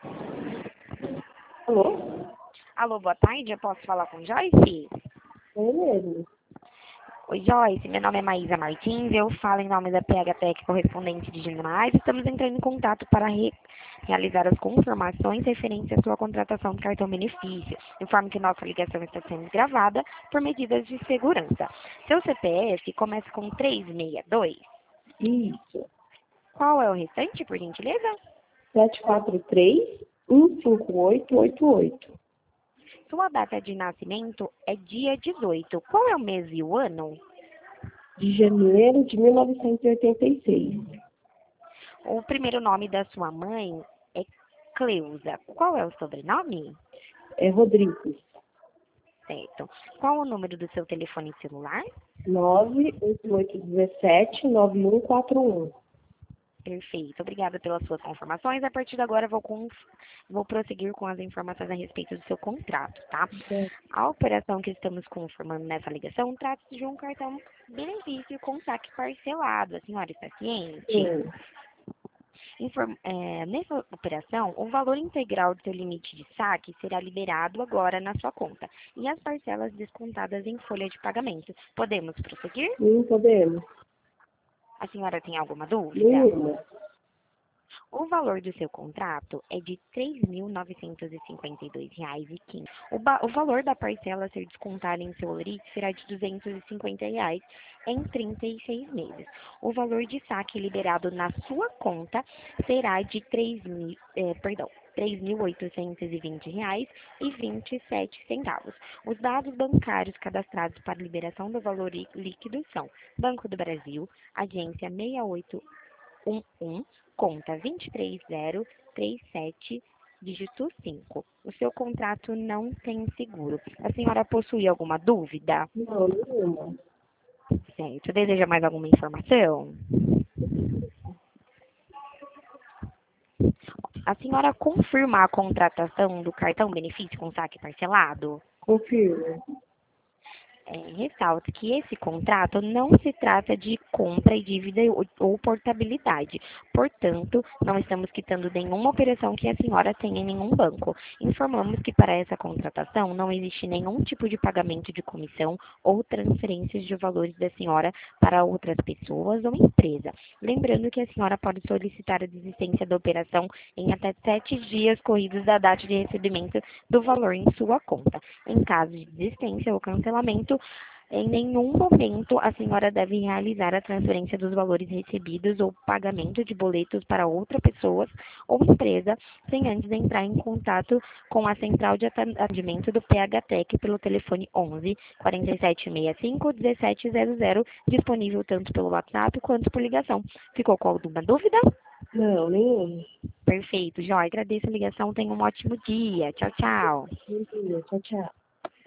Alô? Alô, boa tarde, eu posso falar com Joyce? É mesmo. Oi, Joyce, meu nome é Maísa Martins, eu falo em nome da PHTEC correspondente de Ginais. Estamos entrando em contato para realizar as confirmações referentes à sua contratação do cartão benefício. Informo que nossa ligação está sendo gravada por medidas de segurança. Seu CPF começa com 362. Isso. Qual é o restante, por gentileza? 743-15888. Sua data de nascimento é dia 18. Qual é o mês e o ano? De janeiro de 1986. O primeiro nome da sua mãe é Cleusa. Qual é o sobrenome? É Rodrigues. Certo. Qual o número do seu telefone celular? 98817-9141. Perfeito. Obrigada pelas suas confirmações. A partir de agora, vou prosseguir com as informações a respeito do seu contrato, tá? A operação que estamos confirmando nessa ligação trata-se de um cartão benefício com saque parcelado. A senhora está ciente? Sim. Nessa operação, o valor integral do seu limite de saque será liberado agora na sua conta e as parcelas descontadas em folha de pagamento. Podemos prosseguir? Sim, podemos. A senhora tem alguma dúvida? Nenhuma. O valor do seu contrato é de R$ 3.952,15. O valor da parcela a ser descontada em seu LRIC será de R$ 250 em 36 meses. O valor de saque liberado na sua conta será de R$ 3.820,27. Os dados bancários cadastrados para liberação do valor líquido são Banco do Brasil, agência 6811, conta 23037, dígito 5. O seu contrato não tem seguro. A senhora possui alguma dúvida? Não, nenhuma. Certo. Deseja mais alguma informação? A senhora confirma a contratação do cartão benefício com saque parcelado? Confirmo. Ressalta que esse contrato não se trata de compra e dívida ou portabilidade. Portanto, não estamos quitando nenhuma operação que a senhora tenha em nenhum banco. Informamos que para essa contratação não existe nenhum tipo de pagamento de comissão ou transferências de valores da senhora para outras pessoas ou empresa. Lembrando que a senhora pode solicitar a desistência da operação em até 7 dias corridos da data de recebimento do valor em sua conta. Em caso de desistência ou cancelamento, em nenhum momento a senhora deve realizar a transferência dos valores recebidos ou pagamento de boletos para outra pessoa ou empresa sem antes entrar em contato com a central de atendimento do PHTEC pelo telefone 11 4765 1700, disponível tanto pelo WhatsApp quanto por ligação. Ficou com alguma dúvida? Não, nenhuma. Perfeito, Jó. Agradeço a ligação. Tenha um ótimo dia. Tchau, tchau. Bom dia. Tchau, tchau.